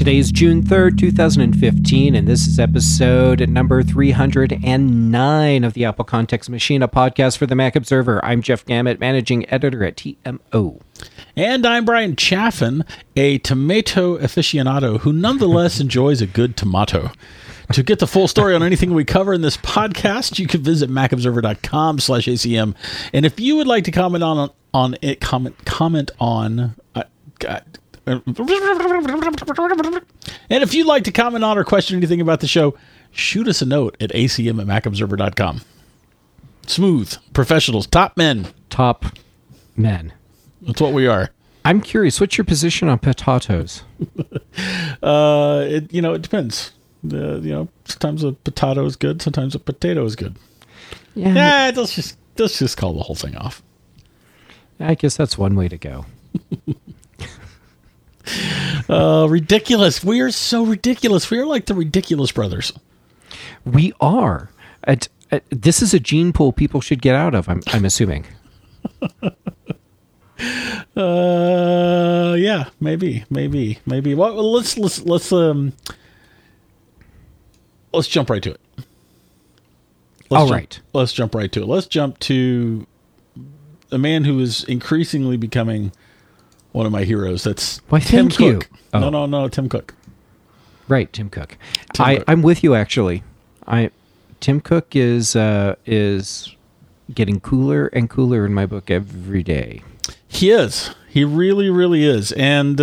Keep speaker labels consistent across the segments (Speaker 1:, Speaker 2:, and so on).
Speaker 1: Today is June 3rd, 2015, and this is episode number 309 of the Apple Context Machine, a podcast for the Mac Observer. I'm Jeff Gamet, managing editor at TMO.
Speaker 2: And I'm Brian Chaffin, a tomato aficionado who nonetheless enjoys a good tomato. To get the full story on anything we cover in this podcast, you can visit macobserver.com/ACM. And if you would like to comment on it, comment on... And if you'd like to comment on or question anything about the show, shoot us a note at acm@macobserver.com. Smooth, professionals, top men.
Speaker 1: Top men.
Speaker 2: That's what we are.
Speaker 1: I'm curious, what's your position on potatoes?
Speaker 2: It depends. Sometimes a potato is good, sometimes a potato is good.
Speaker 1: Yeah.
Speaker 2: Let's just call the whole thing off.
Speaker 1: I guess that's one way to go.
Speaker 2: Ridiculous. We are so ridiculous. We are like the Ridiculous Brothers.
Speaker 1: We are. This is a gene pool people should get out of, I'm assuming.
Speaker 2: Yeah, maybe. Well, let's jump right to it. Let's jump right to it. Let's jump to a man who is increasingly becoming one of my heroes. That's Tim Cook.
Speaker 1: Oh.
Speaker 2: No, Tim Cook.
Speaker 1: Right, Tim Cook. I'm with you, actually. Tim Cook is getting cooler and cooler in my book every day.
Speaker 2: He is. He really, really is. And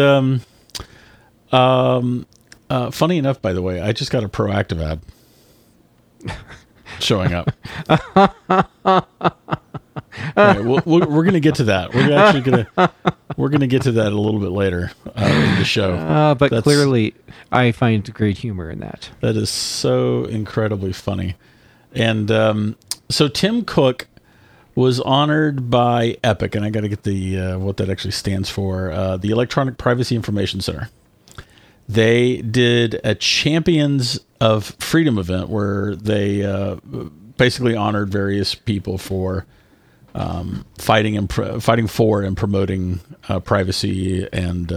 Speaker 2: funny enough, by the way, I just got a Proactive ad showing up. Right, we're going to get to that. We're going to get to that a little bit later in the show.
Speaker 1: But clearly, I find great humor in that.
Speaker 2: That is so incredibly funny. And so Tim Cook was honored by EPIC, and I got to get the what that actually stands for. The Electronic Privacy Information Center. They did a Champions of Freedom event where they basically honored various people for fighting for and promoting privacy and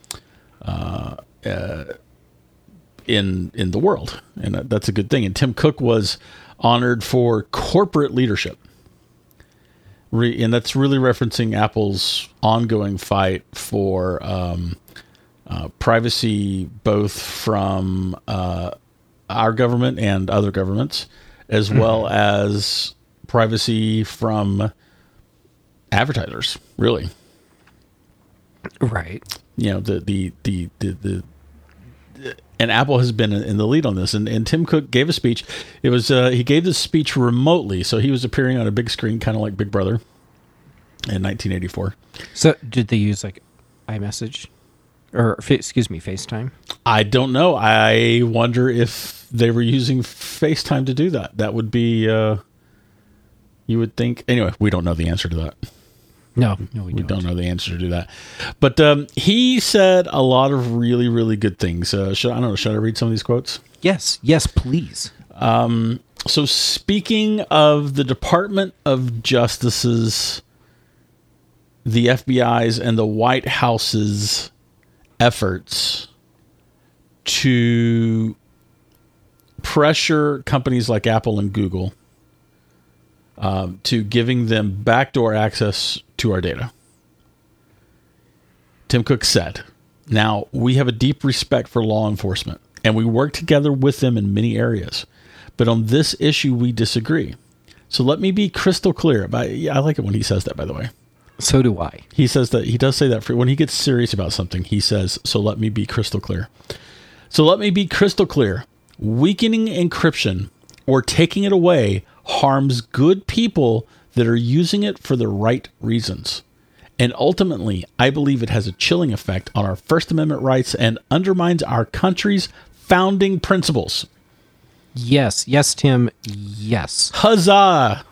Speaker 2: in the world, and that's a good thing. And Tim Cook was honored for corporate leadership, and that's really referencing Apple's ongoing fight for privacy, both from our government and other governments, as well as privacy from advertisers, really.
Speaker 1: Right. And Apple has been in the lead on this. And Tim Cook gave a speech. It was he gave this speech remotely, so he was appearing on a big screen, kind of like Big Brother, in 1984. So did they use like iMessage or FaceTime?
Speaker 2: I don't know. I wonder if they were using FaceTime to do that. That would be. You would think. Anyway, we don't know the answer to that.
Speaker 1: No, we
Speaker 2: don't know the answer to that. But he said a lot of really, really good things. Should I read some of these quotes?
Speaker 1: Yes, please.
Speaker 2: So speaking of the Department of Justice's, the FBI's, and the White House's efforts to pressure companies like Apple and Google to giving them backdoor access to our data. Tim Cook said, "Now, we have a deep respect for law enforcement, and we work together with them in many areas. But on this issue, we disagree. So let me be crystal clear." I like it when he says that, by the way.
Speaker 1: So do I.
Speaker 2: He says that. He does say that. When he gets serious about something, he says, "So let me be crystal clear." So let me be crystal clear. Weakening encryption or taking it away harms good people that are using it for the right reasons. And ultimately, I believe it has a chilling effect on our First Amendment rights and undermines our country's founding principles.
Speaker 1: Yes, Tim. Yes.
Speaker 2: Huzzah!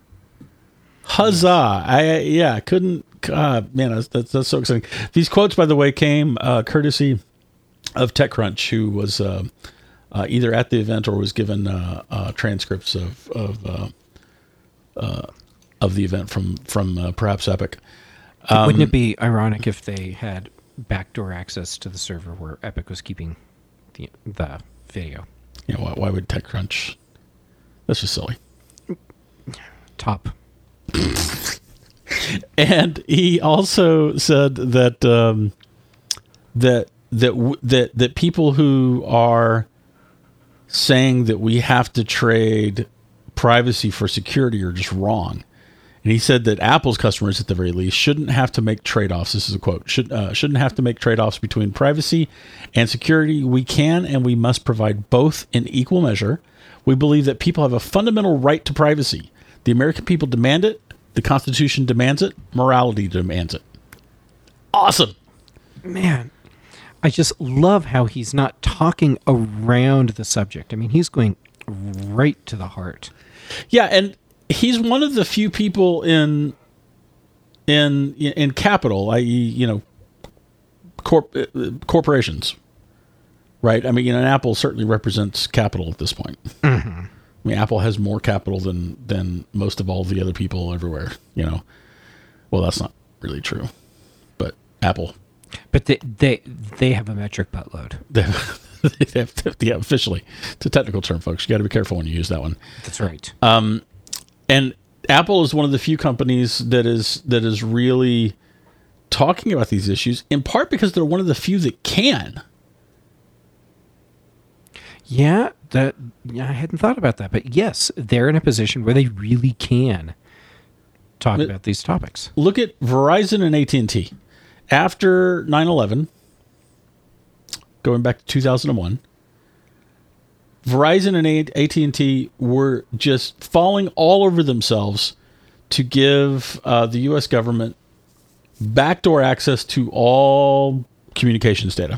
Speaker 2: I couldn't. Man, that's so exciting. These quotes, by the way, came courtesy of TechCrunch, who was either at the event or was given transcripts of the event from perhaps EPIC.
Speaker 1: Wouldn't it be ironic if they had
Speaker 3: backdoor access to the server where Epic was keeping the video.
Speaker 2: You know, why would TechCrunch? That's just silly.
Speaker 3: Top.
Speaker 2: And he also said that that people who are saying that we have to trade privacy for security are just wrong. And he said that Apple's customers, at the very least, shouldn't have to make trade-offs. This is a quote. Shouldn't have to make trade-offs between privacy and security. We can and we must provide both in equal measure. We believe that people have a fundamental right to privacy. The American people demand it. The Constitution demands it. Morality demands it. Awesome.
Speaker 3: Man, I just love how he's not talking around the subject. I mean, he's going right to the heart.
Speaker 2: Yeah, and he's one of the few people in capital, i.e., you know, corporations, right? I mean, you know, Apple certainly represents capital at this point. Mm-hmm. I mean, Apple has more capital than most of all the other people everywhere. You know, well, that's not really true, but Apple.
Speaker 3: But they have a metric buttload.
Speaker 2: Yeah, officially, it's a technical term, folks. You got to be careful when you use that one.
Speaker 3: That's right.
Speaker 2: And Apple is one of the few companies that is really talking about these issues, in part because they're one of the few that can.
Speaker 3: Yeah, I hadn't thought about that, but yes, they're in a position where they really can talk about these topics.
Speaker 2: Look at Verizon and AT&T. After 9/11, going back to 2001, Verizon and AT&T were just falling all over themselves to give the U.S. government backdoor access to all communications data.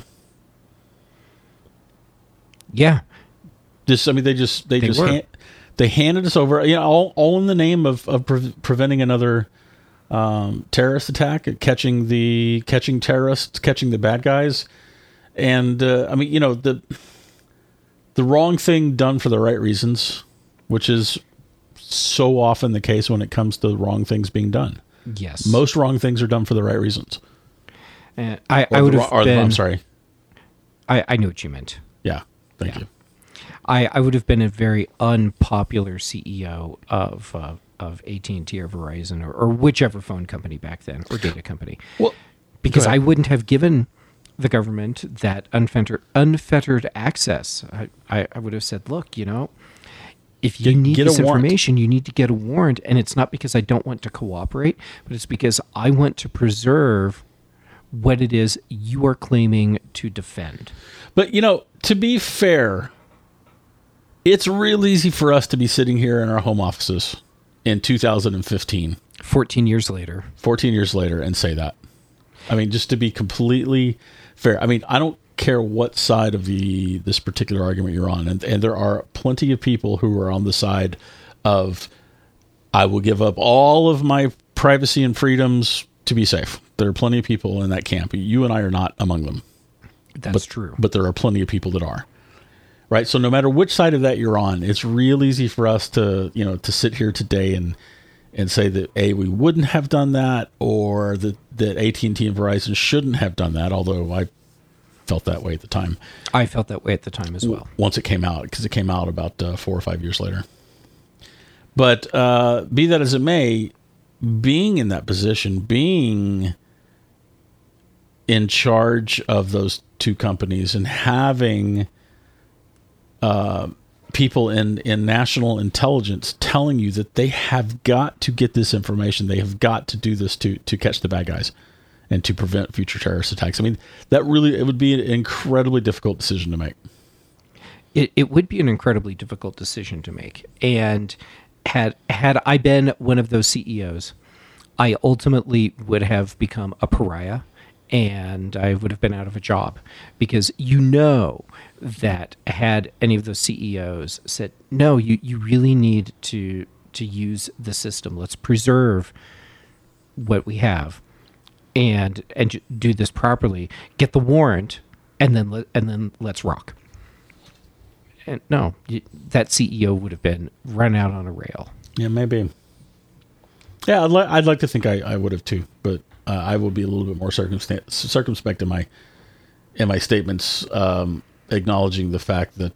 Speaker 3: Yeah,
Speaker 2: they handed us over, you know, all in the name of preventing another terrorist attack, catching terrorists, catching the bad guys, and I mean, you know, the wrong thing done for the right reasons, which is so often the case when it comes to wrong things being done.
Speaker 3: Yes,
Speaker 2: most wrong things are done for the right reasons.
Speaker 3: I would have been.
Speaker 2: I'm sorry.
Speaker 3: I knew what you meant.
Speaker 2: Yeah. Thank you.
Speaker 3: I would have been a very unpopular CEO of AT&T or Verizon or whichever phone company back then, or data company. Well, because I wouldn't have given the government that unfettered access. I would have said, look, you know, if you need this information, you need to get a warrant. And it's not because I don't want to cooperate, but it's because I want to preserve what it is you are claiming to defend.
Speaker 2: But, you know, to be fair, it's real easy for us to be sitting here in our home offices in 2015.
Speaker 3: 14 years later.
Speaker 2: 14 years later and say that. I mean, just to be completely fair. I mean, I don't care what side of this particular argument you're on. And there are plenty of people who are on the side of, I will give up all of my privacy and freedoms to be safe. There are plenty of people in that camp. You and I are not among them.
Speaker 3: That's true.
Speaker 2: But there are plenty of people that are. Right? So no matter which side of that you're on, it's real easy for us to, you know, to sit here today and say that A, we wouldn't have done that, or that AT&T and Verizon shouldn't have done that, although I felt that way at the time.
Speaker 3: I felt that way at the time as well.
Speaker 2: Once it came out, because it came out about 4 or 5 years later. But be that as it may, being in that position, being in charge of those two companies and having people in national intelligence telling you that they have got to get this information, they have got to do this to catch the bad guys and to prevent future terrorist attacks. I mean, it would be an incredibly difficult decision to make.
Speaker 3: It would be an incredibly difficult decision to make. And had I been one of those CEOs, I ultimately would have become a pariah and I would have been out of a job, because you know that had any of those CEOs said, no, you really need to use the system. Let's preserve what we have and do this properly. Get the warrant and then let's rock. And no, that CEO would have been run out on a rail.
Speaker 2: Yeah, maybe. Yeah, I'd like to think I would have too, but I will be a little bit more circumspect in my statements, acknowledging the fact that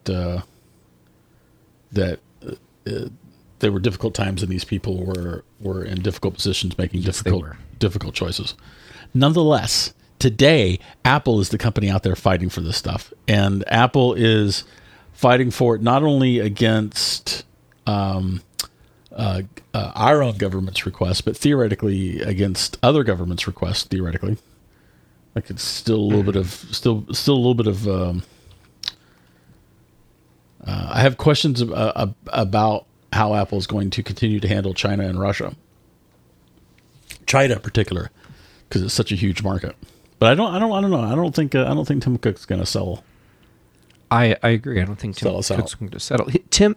Speaker 2: there were difficult times and these people were in difficult positions, making difficult choices. Nonetheless, today, Apple is the company out there fighting for this stuff. And Apple is fighting for it not only against our own government's requests, but theoretically against other governments' requests, theoretically. Like it's still a little bit of I have questions about how Apple is going to continue to handle China and Russia. China in particular, because it's such a huge market. But I don't know. I don't think Tim Cook's going to sell.
Speaker 3: I agree. I don't think Tim Cook's going to settle. Tim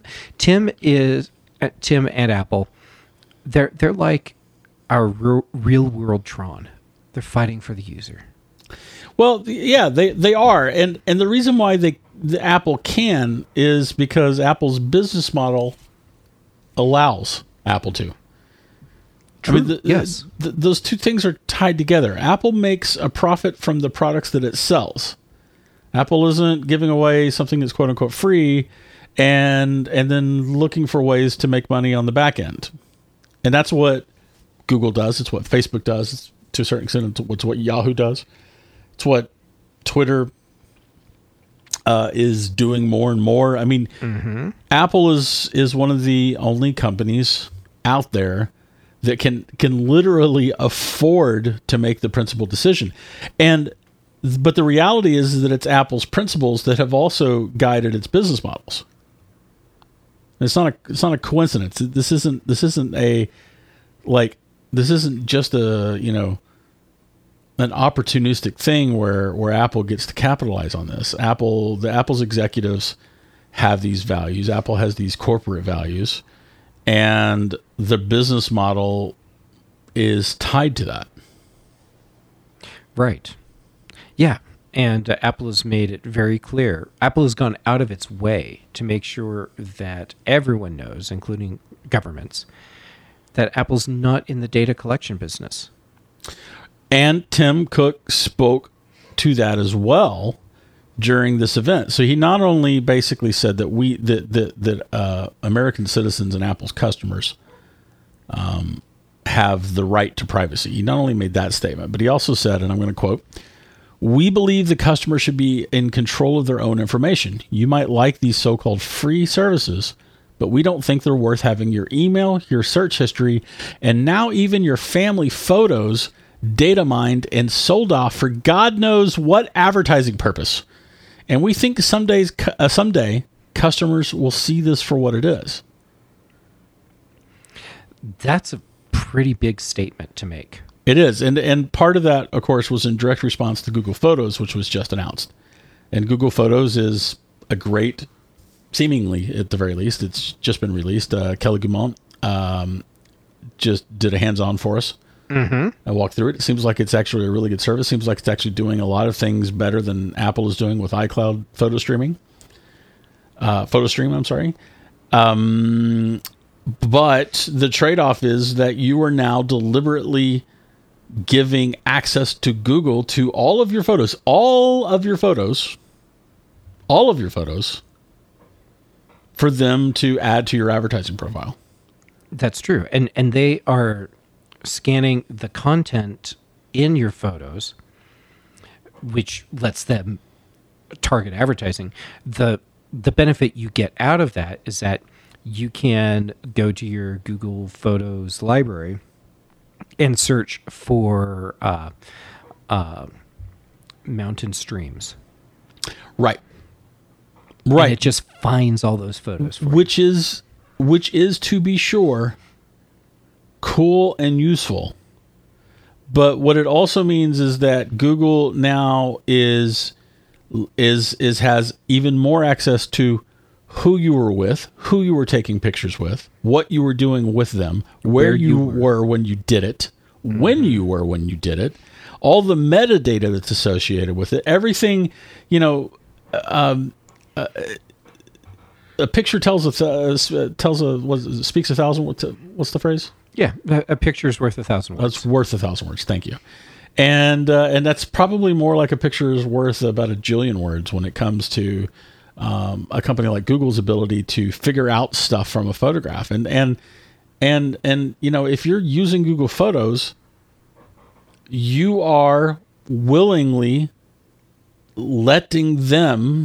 Speaker 3: and Apple, they're like our real world Tron. They're fighting for the user.
Speaker 2: Well, yeah, they are, and the reason why the Apple can is because Apple's business model allows Apple to.
Speaker 3: True.
Speaker 2: I mean,
Speaker 3: yes.
Speaker 2: Those two things are tied together. Apple makes a profit from the products that it sells. Apple isn't giving away something that's quote unquote free and then looking for ways to make money on the back end. And that's what Google does. It's what Facebook does. It's, to a certain extent, it's what Yahoo does. It's what Twitter is doing more and more. I mean, Apple is one of the only companies out there that can literally afford to make the principal decision. But the reality is that it's Apple's principles that have also guided its business models. It's not a coincidence. This isn't just a, an opportunistic thing where Apple gets to capitalize on this. Apple's executives have these values. Apple has these corporate values, and the business model is tied to that.
Speaker 3: Right. Yeah. And Apple has made it very clear. Apple has gone out of its way to make sure that everyone knows, including governments, that Apple's not in the data collection business.
Speaker 2: And Tim Cook spoke to that as well during this event. So he not only basically said that American citizens and Apple's customers have the right to privacy. He not only made that statement, but he also said, and I'm going to quote, "We believe the customer should be in control of their own information. You might like these so-called free services, but we don't think they're worth having your email, your search history, and now even your family photos data mined and sold off for God knows what advertising purpose. And we think someday customers will see this for what it is."
Speaker 3: That's a pretty big statement to make.
Speaker 2: It is. And part of that, of course, was in direct response to Google Photos, which was just announced. And Google Photos is a great, seemingly at the very least, it's just been released. Kelly Guimont just did a hands-on for us. I walked through it. It seems like it's actually a really good service. Seems like it's actually doing a lot of things better than Apple is doing with iCloud photo streaming. PhotoStream, I'm sorry. But the trade-off is that you are now deliberately giving access to Google to all of your photos, for them to add to your advertising profile.
Speaker 3: That's true. And they are scanning the content in your photos, which lets them target advertising. The benefit you get out of that is that you can go to your Google Photos library and search for mountain streams.
Speaker 2: Right.
Speaker 3: And it just finds all those photos for you.
Speaker 2: Which is, to be sure, cool and useful. But what it also means is that Google now has even more access to who you were with, who you were taking pictures with, what you were doing with them, where you were when you did it, when you were when you did it, all the metadata that's associated with it, everything, a picture speaks a thousand. What's the phrase?
Speaker 3: Yeah, a picture's worth 1,000 words.
Speaker 1: That's worth 1,000 words. Thank you. And that's probably more like a picture is worth about a jillion words when it comes to a company like Google's ability to figure out stuff from a photograph. And if you're using Google Photos, you are willingly letting them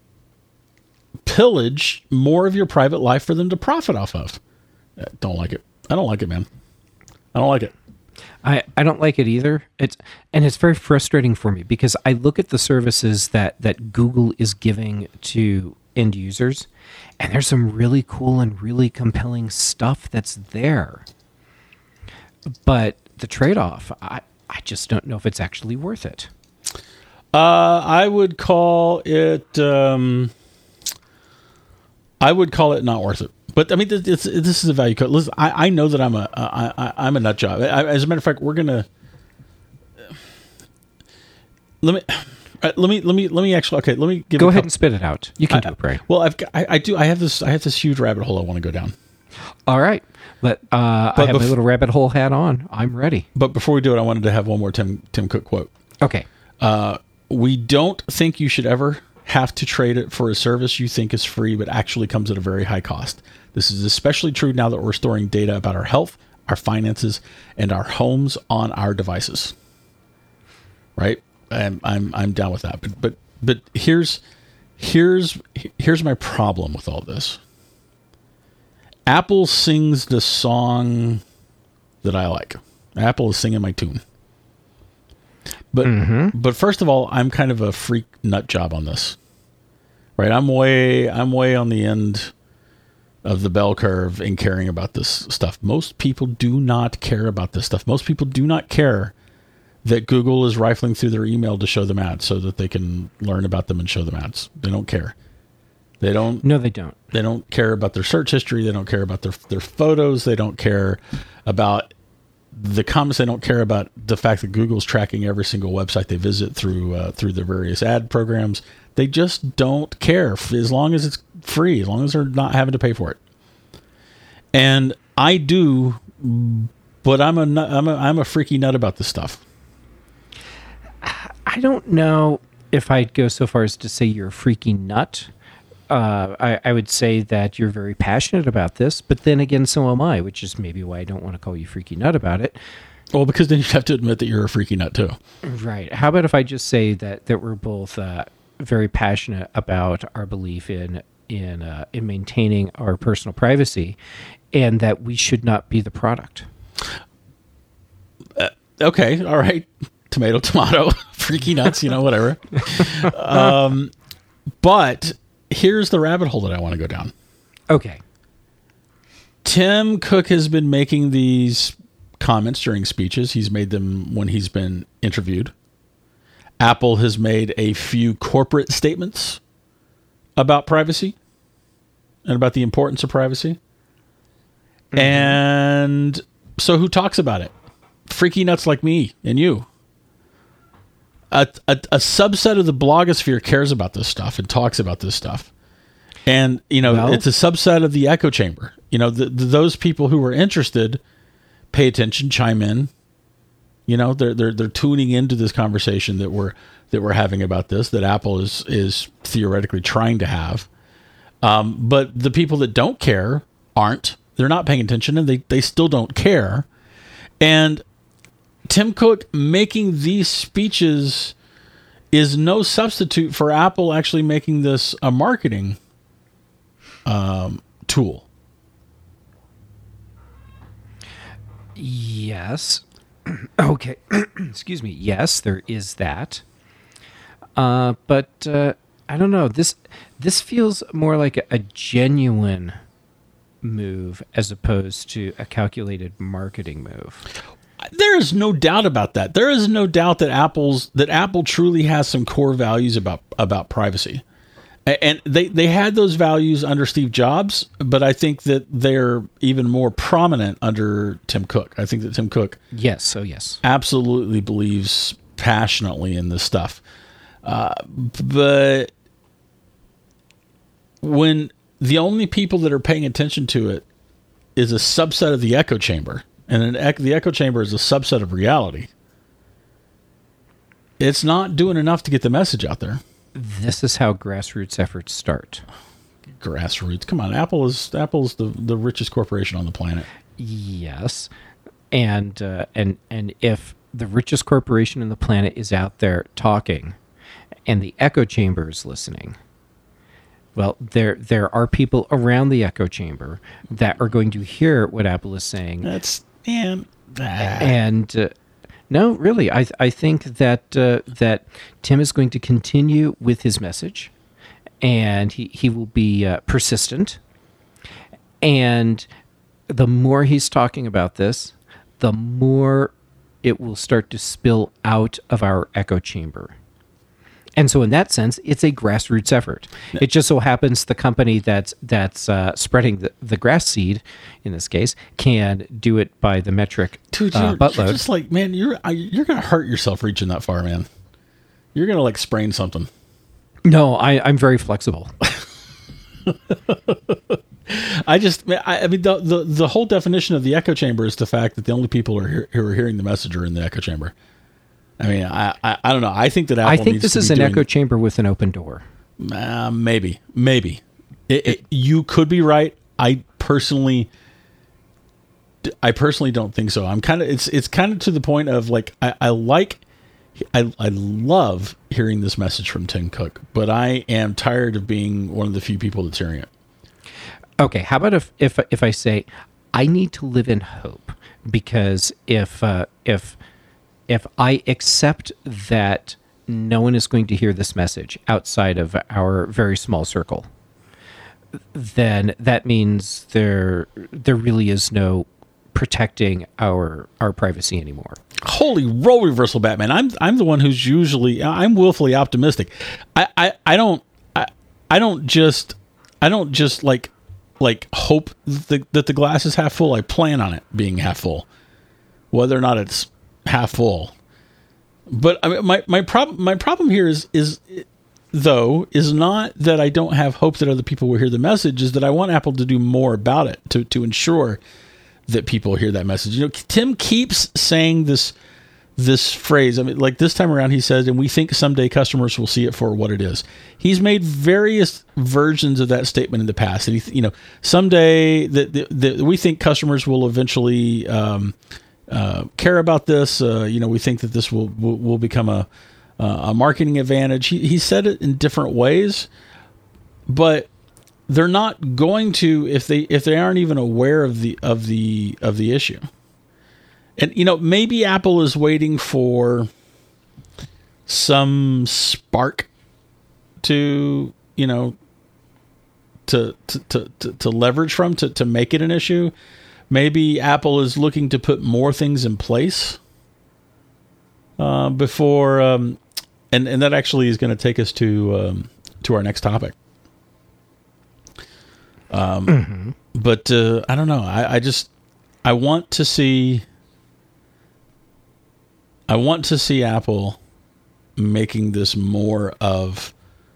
Speaker 1: pillage more of your private life for them to profit off of. Don't like it. I don't like it, man. I don't like it.
Speaker 3: I don't like it either. It's very frustrating for me because I look at the services that Google is giving to end users, and there's some really cool and really compelling stuff that's there. But the trade-off, I just don't know if it's actually worth it.
Speaker 1: I would call it. I would call it not worth it. But I mean, this is a value code. Listen, I know that I'm a nut job. As a matter of fact, we're gonna let me actually. Okay, let me give.
Speaker 3: Go ahead and spit it out. You can do it, Bray.
Speaker 1: Well, I have this huge rabbit hole I want to go down.
Speaker 3: All right, I have my little rabbit hole hat on. I'm ready.
Speaker 1: But before we do it, I wanted to have one more Tim Cook quote.
Speaker 3: Okay.
Speaker 1: We don't think you should ever have to trade it for a service you think is free, but actually comes at a very high cost. This is especially true now that we're storing data about our health, our finances, and our homes on our devices. Right? I'm down with that. But here's my problem with all this. Apple sings the song that I like. Apple is singing my tune. But first of all, I'm kind of a freak nut job on this, right? I'm way on the end of the bell curve in caring about this stuff. Most people do not care about this stuff. Most people do not care that Google is rifling through their email to show them ads so that they can learn about them and show them ads. They don't care. They don't.
Speaker 3: No, they don't.
Speaker 1: They don't care about their search history. They don't care about their photos. They don't care about the comments. They don't care about the fact that Google's tracking every single website they visit through their various ad programs. They just don't care as long as it's free, as long as they're not having to pay for it. And I do, but I'm a freaky nut about this stuff.
Speaker 3: I don't know if I'd go so far as to say you're a freaky nut. I would say that you're very passionate about this, but then again, so am I, which is maybe why I don't want to call you freaky nut about it.
Speaker 1: Well, because then you have to admit that you're a freaky nut too.
Speaker 3: Right. How about if I just say that we're both very passionate about our belief in maintaining our personal privacy, and that we should not be the product.
Speaker 1: Okay. All right. Tomato, freaky nuts, whatever. But here's the rabbit hole that I want to go down.
Speaker 3: Okay.
Speaker 1: Tim Cook has been making these comments during speeches. He's made them when he's been interviewed. Apple has made a few corporate statements about privacy and about the importance of privacy. Mm-hmm. And so who talks about it? Freaky nuts like me and you. A subset of the blogosphere cares about this stuff and talks about this stuff. And, it's a subset of the echo chamber. Those people who are interested pay attention, chime in. They're tuning into this conversation that we're having about this, that Apple is theoretically trying to have. But the people that don't care aren't. They're not paying attention, and they still don't care. And Tim Cook making these speeches is no substitute for Apple actually making this a marketing tool.
Speaker 3: Yes. Okay. Excuse me. Yes, there is that. But I don't know. This feels more like a genuine move as opposed to a calculated marketing move.
Speaker 1: There is no doubt about that. There is no doubt that Apple truly has some core values about privacy. And they had those values under Steve Jobs, but I think that they're even more prominent under Tim Cook. I think that Tim Cook
Speaker 3: yes,
Speaker 1: absolutely believes passionately in this stuff. But when the only people that are paying attention to it is a subset of the echo chamber,
Speaker 2: and the echo chamber is a subset of reality, it's not doing enough to get the message out there.
Speaker 3: This is how grassroots efforts start.
Speaker 2: Grassroots, come on! Apple's the richest corporation on the planet.
Speaker 3: Yes, and if the richest corporation on the planet is out there talking, and the echo chamber is listening, well, there are people around the echo chamber that are going to hear what Apple is saying. No, really, I think that Tim is going to continue with his message, and he will be persistent. And the more he's talking about this, the more it will start to spill out of our echo chamber. And so in that sense, it's a grassroots effort. It just so happens the company that's spreading the grass seed, in this case, can do it by the metric buttload.
Speaker 2: You're just like, man, you're going to hurt yourself reaching that far, man. You're going to like sprain something.
Speaker 3: No, I'm very flexible.
Speaker 2: I mean, the whole definition of the echo chamber is the fact that the only people who are hearing the message are in the echo chamber. I mean, I don't know. I think that Apple.
Speaker 3: I think this is an echo chamber with an open door.
Speaker 2: Maybe. You could be right. I personally don't think so. I'm kind of. It's kind of to the point of like I love hearing this message from Tim Cook, but I am tired of being one of the few people that's hearing it.
Speaker 3: Okay, how about if I say I need to live in hope, because if I accept that no one is going to hear this message outside of our very small circle, then that means there really is no protecting our privacy anymore.
Speaker 2: Holy role reversal, Batman! I'm the one who's usually I'm willfully optimistic. I don't just like hope that the glass is half full. I plan on it being half full, whether or not it's half full. But I mean, my problem here is not that I don't have hope that other people will hear the message, is that I want Apple to do more about it to ensure that people hear that message. You know, Tim keeps saying this phrase. I mean, like this time around he says, and we think someday customers will see it for what it is. He's made various versions of that statement in the past. And someday that we think customers will eventually care about this. We think that this will become a marketing advantage. He said it in different ways, but they're not going to if they aren't even aware of the issue. And maybe Apple is waiting for some spark to leverage from to make it an issue. Maybe Apple is looking to put more things in place before, and that actually is going to take us to our next topic. But I don't know. I want to see Apple making this more of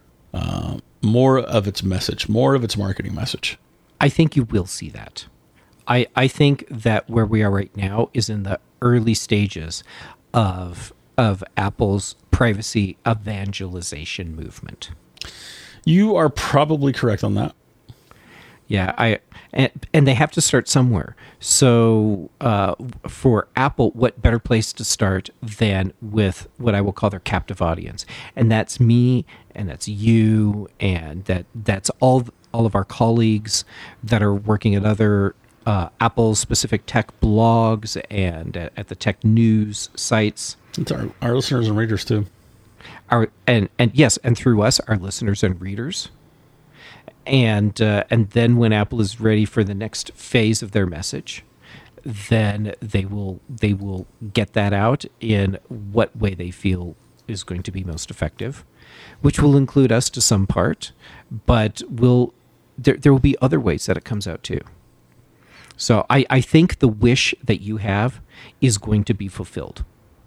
Speaker 2: its message, more of its marketing message.
Speaker 3: I think you will see that. I think that where we are right now is in the early stages of Apple's privacy evangelization movement.
Speaker 2: You are probably correct on that.
Speaker 3: Yeah, and they have to start somewhere. So for Apple, what better place to start than with what I will call their captive audience? And that's me, and that's you, and that's all of our colleagues that are working at other Apple-specific tech blogs and at the tech news sites.
Speaker 2: It's our listeners and readers too.
Speaker 3: And through us, our listeners and readers. And then when Apple is ready for the next phase of their message, then they will get that out in what way they feel is going to be most effective, which will include us to some part, but there will be other ways that it comes out too. So I think the wish that you have is going to be fulfilled.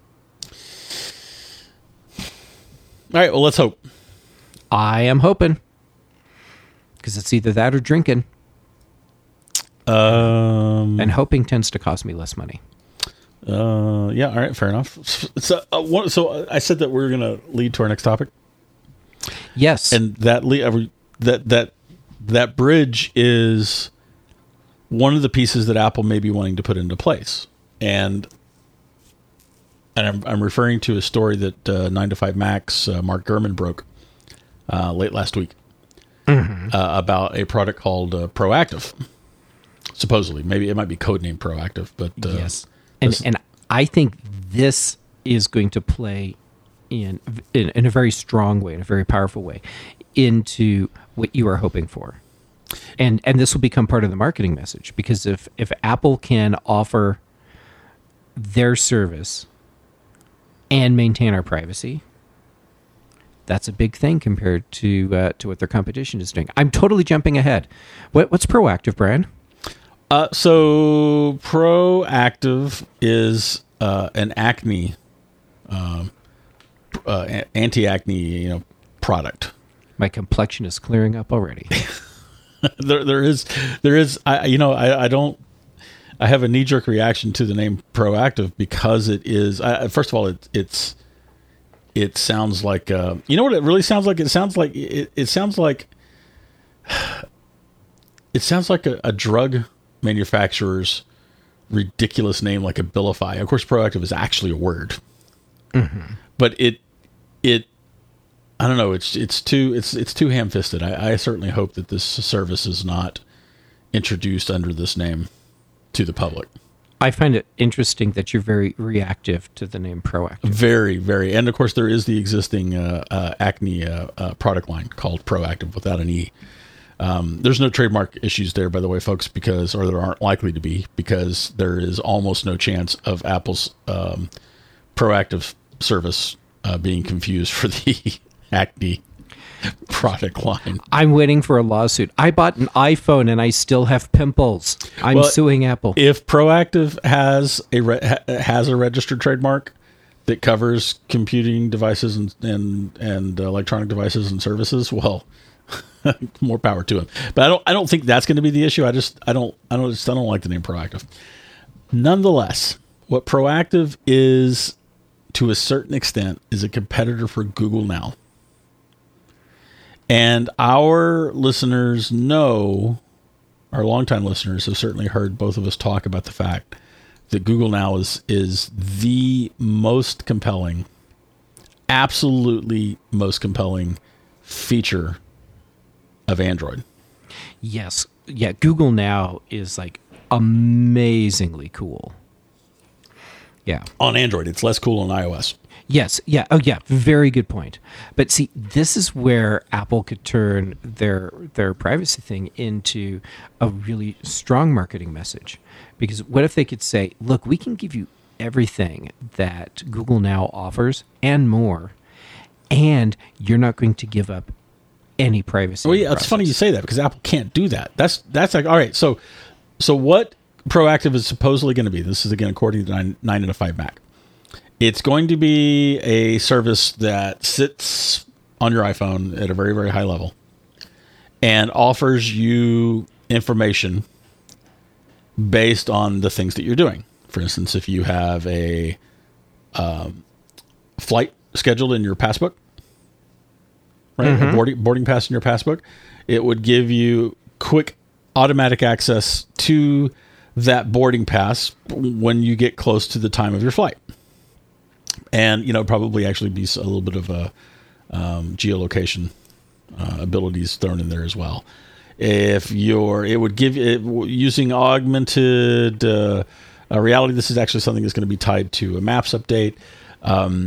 Speaker 2: All right, well, let's hope.
Speaker 3: I am hoping. Because it's either that or drinking. And hoping tends to cost me less money.
Speaker 2: Yeah. All right. Fair enough. So I said that we're going to lead to our next topic.
Speaker 3: Yes.
Speaker 2: And that bridge is one of the pieces that Apple may be wanting to put into place. And I'm referring to a story that 9to5Mac's Mark Gurman broke late last week about a product called Proactive. Supposedly, maybe it might be codenamed Proactive, but
Speaker 3: yes. And I think this is going to play in a very strong way, in a very powerful way, into what you are hoping for. And this will become part of the marketing message, because if Apple can offer their service and maintain our privacy, that's a big thing compared to what their competition is doing. I'm totally jumping ahead. What's Proactive, Brian?
Speaker 2: So Proactive is an acne, anti-acne, product.
Speaker 3: My complexion is clearing up already.
Speaker 2: there is. I have a knee-jerk reaction to the name Proactive because it is. First of all, it sounds like. You know what it really sounds like? It sounds like a drug manufacturer's ridiculous name, like Abilify. Of course, Proactive is actually a word, but it. I don't know. It's too ham-fisted. I certainly hope that this service is not introduced under this name to the public.
Speaker 3: I find it interesting that you're very reactive to the name Proactive.
Speaker 2: Very, very. And of course, there is the existing acne product line called Proactive without an E. There's no trademark issues there, by the way, folks, or there aren't likely to be, because there is almost no chance of Apple's Proactive service being confused for the acne product line.
Speaker 3: I'm waiting for a lawsuit. I bought an iPhone and I still have pimples. I'm suing Apple.
Speaker 2: If Proactive has a registered trademark that covers computing devices and electronic devices and services, well, more power to him. But I don't think that's going to be the issue. I don't like the name Proactive. Nonetheless, what Proactive is, to a certain extent, is a competitor for Google Now. And our listeners know, our longtime listeners have certainly heard both of us talk about the fact that Google Now is the most compelling, absolutely most compelling feature of Android.
Speaker 3: Yes. Yeah, Google Now is like amazingly cool. Yeah.
Speaker 2: On Android, it's less cool on iOS.
Speaker 3: Yes. Yeah. Oh, yeah. Very good point. But see, this is where Apple could turn their privacy thing into a really strong marketing message. Because what if they could say, look, we can give you everything that Google Now offers and more, and you're not going to give up any privacy.
Speaker 2: Well, yeah, it's funny you say that, because Apple can't do that. That's like, all right, so what Proactive is supposedly going to be, this is again according to 9to5Mac. It's going to be a service that sits on your iPhone at a very, very high level and offers you information based on the things that you're doing. For instance, if you have a flight scheduled in your passbook, right, a boarding pass in your passbook, it would give you quick automatic access to that boarding pass when you get close to the time of your flight. And, probably actually be a little bit of a geolocation abilities thrown in there as well. It would give it using augmented reality. This is actually something that's going to be tied to a Maps update. Hold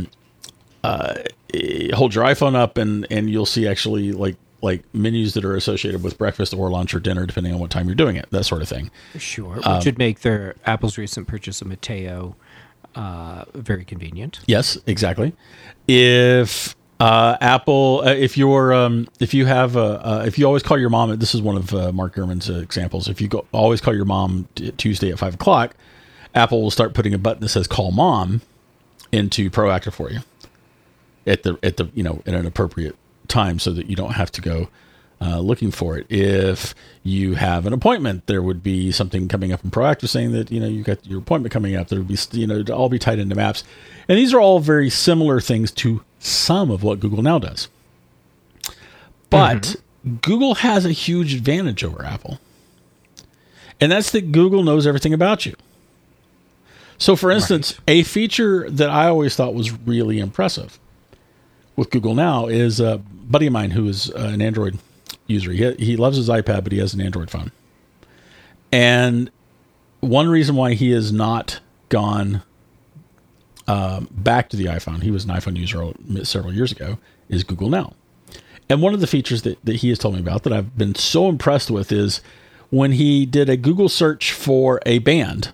Speaker 2: your iPhone up and you'll see actually like menus that are associated with breakfast or lunch or dinner, depending on what time you're doing it, that sort of thing.
Speaker 3: Sure. Which would make Apple's recent purchase of Mateo very convenient.
Speaker 2: Yes, exactly. If Apple, if you always call your mom, this is one of Mark Gurman's examples. If you always call your mom Tuesday at 5:00, Apple will start putting a button that says "Call Mom" into Proactive for you at an appropriate time, so that you don't have to go looking for it. If you have an appointment, there would be something coming up in Proactive saying that, you've got your appointment coming up. There would be, to all be tied into Maps. And these are all very similar things to some of what Google Now does. But Google has a huge advantage over Apple. And that's that Google knows everything about you. So, for instance, a feature that I always thought was really impressive with Google Now is a buddy of mine who is an Android user. He loves his iPad, but he has an Android phone. And one reason why he has not gone back to the iPhone, he was an iPhone user several years ago, is Google Now. And one of the features that he has told me about that I've been so impressed with is when he did a Google search for a band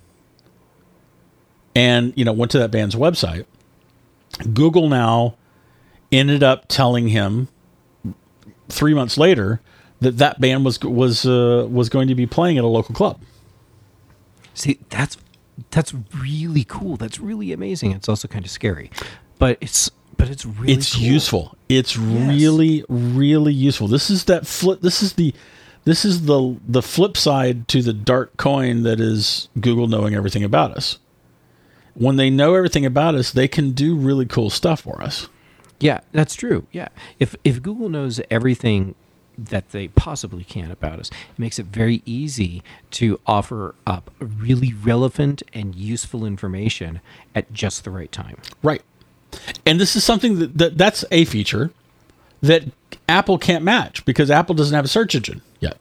Speaker 2: and, went to that band's website, Google Now ended up telling him 3 months later that band was going to be playing at a local club.
Speaker 3: See, that's really cool. That's really amazing. It's also kind of scary, but it's really cool.
Speaker 2: Useful. It's really, really useful. This is that flip. This is the flip side to the dark coin that is Google knowing everything about us. When they know everything about us, they can do really cool stuff for us.
Speaker 3: Yeah, that's true. Yeah. If Google knows everything that they possibly can about us, it makes it very easy to offer up really relevant and useful information at just the right time.
Speaker 2: Right. And this is something that's a feature that Apple can't match because Apple doesn't have a search engine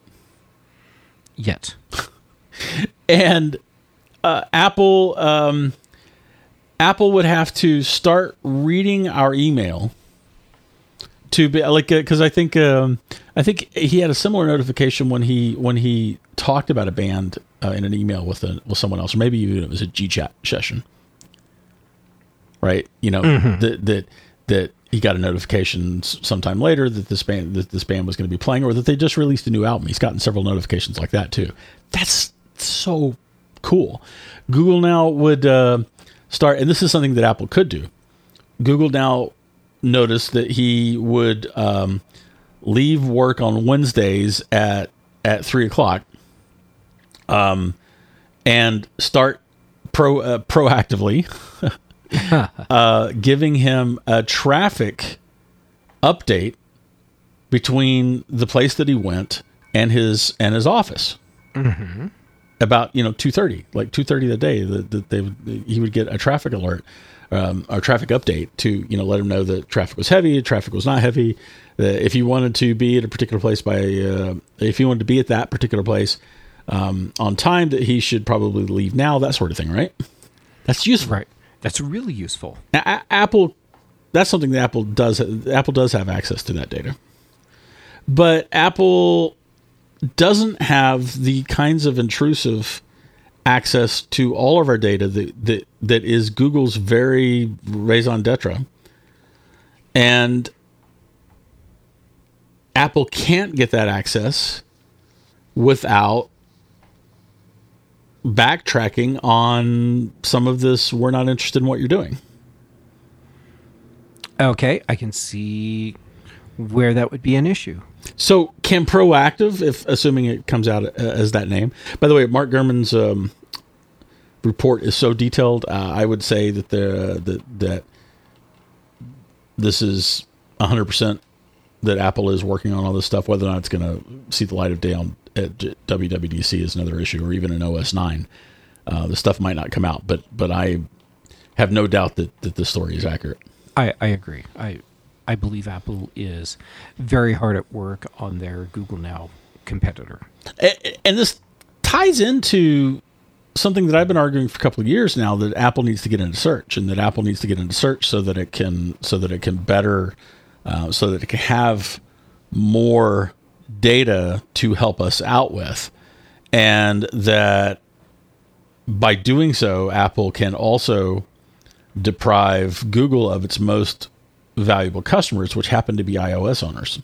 Speaker 2: yet. And Apple would have to start reading our email to be like, because I think he had a similar notification when he talked about a band in an email with someone else, or maybe even it was a GChat session, right? That he got a notification sometime later that this band was going to be playing, or that they just released a new album. He's gotten several notifications like that too. That's so cool. Google Now would start, and this is something that Apple could do. Google Now noticed that he would leave work on Wednesdays at 3:00, and start proactively giving him a traffic update between the place that he went and his office. Mm-hmm. About 2:30, like 2:30 that day, that he would get a traffic alert, or traffic update to let him know that traffic was heavy, traffic was not heavy. If he wanted to be at a particular place if he wanted to be at that particular place on time, that he should probably leave now, that sort of thing, right? That's useful.
Speaker 3: Right. That's really useful.
Speaker 2: Now, Apple, that's something that Apple does. Apple does have access to that data, but Apple doesn't have the kinds of intrusive access to all of our data that is Google's very raison d'etre. And Apple can't get that access without backtracking on some of this. We're not interested in what you're doing.
Speaker 3: Okay, I can see where that would be an issue.
Speaker 2: So can Proactive, if assuming it comes out as that name, by the way, Mark Gurman's report is so detailed. I would say that that this is 100% that Apple is working on all this stuff. Whether or not it's going to see the light of day at WWDC is another issue, or even in OS 9. The stuff might not come out, but I have no doubt that this story is accurate.
Speaker 3: I agree. I believe Apple is very hard at work on their Google Now competitor.
Speaker 2: And this ties into something that I've been arguing for a couple of years now, that Apple needs to get into search, and that Apple needs to get into search so that it can better, so that it can have more data to help us out with. And that by doing so, Apple can also deprive Google of its most valuable customers, which happen to be iOS owners.